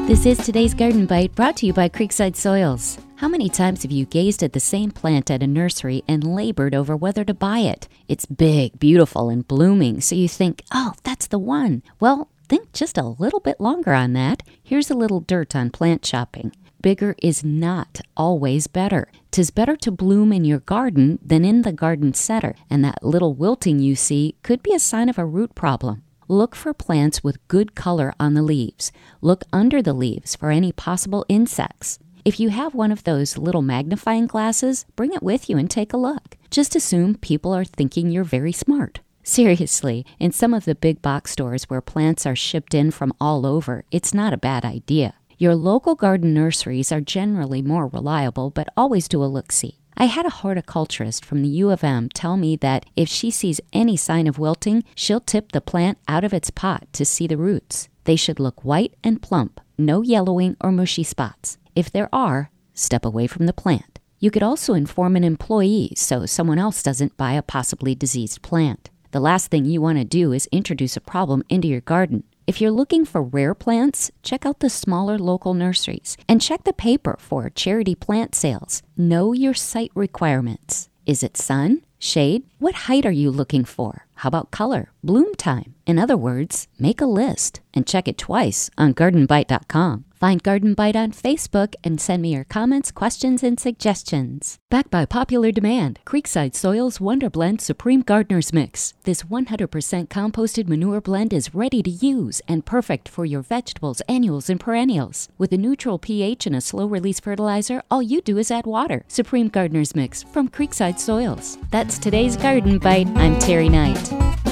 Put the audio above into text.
This is today's Garden Bite, brought to you by Creekside Soils. How many times have you gazed at the same plant at a nursery and labored over whether to buy it? It's big, beautiful, and blooming, so you think, oh, that's the one. Well, think just a little bit longer on that. Here's a little dirt on plant shopping. Bigger is not always better. 'Tis better to bloom in your garden than in the garden center, and that little wilting you see could be a sign of a root problem. Look for plants with good color on the leaves. Look under the leaves for any possible insects. If you have one of those little magnifying glasses, bring it with you and take a look. Just assume people are thinking you're very smart. Seriously, in some of the big box stores where plants are shipped in from all over, it's not a bad idea. Your local garden nurseries are generally more reliable, but always do a look-see. I had a horticulturist from the U of M tell me that if she sees any sign of wilting, she'll tip the plant out of its pot to see the roots. They should look white and plump, no yellowing or mushy spots. If there are, step away from the plant. You could also inform an employee so someone else doesn't buy a possibly diseased plant. The last thing you want to do is introduce a problem into your garden. If you're looking for rare plants, check out the smaller local nurseries and check the paper for charity plant sales. Know your site requirements. Is it sun? Shade? What height are you looking for? How about color? Bloom time? In other words, make a list and check it twice on gardenbite.com. Find Garden Bite on Facebook and send me your comments, questions, and suggestions. Backed by popular demand, Creekside Soils Wonder Blend Supreme Gardener's Mix. This 100% composted manure blend is ready to use and perfect for your vegetables, annuals, and perennials. With a neutral pH and a slow-release fertilizer, all you do is add water. Supreme Gardener's Mix from Creekside Soils. That's today's Garden Bite. I'm Terry Knight.